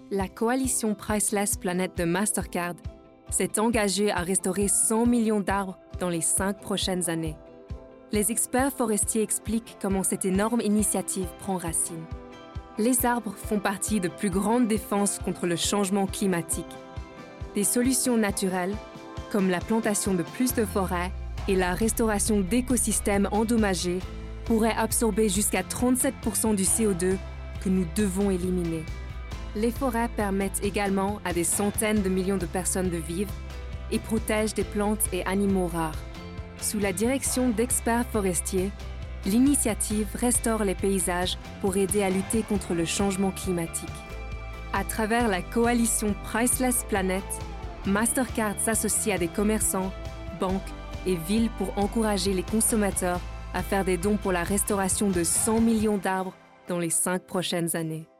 La coalition Priceless Planet de Mastercard s'est engagée à restaurer 100 millions d'arbres dans les 5 prochaines années. Les experts forestiers expliquent comment cette énorme initiative prend racine. Les arbres font partie de plus grandes défenses contre le changement climatique. Des solutions naturelles, comme la plantation de plus de forêts et la restauration d'écosystèmes endommagés, pourraient absorber jusqu'à 37% du CO2 que nous devons éliminer. Les forêts permettent également à des centaines de millions de personnes de vivre et protègent des plantes et animaux rares. Sous la direction d'experts forestiers, l'initiative restaure les paysages pour aider à lutter contre le changement climatique. À travers la coalition Priceless Planet, Mastercard s'associe à des commerçants, banques et villes pour encourager les consommateurs à faire des dons pour la restauration de 100 millions d'arbres dans les 5 prochaines années.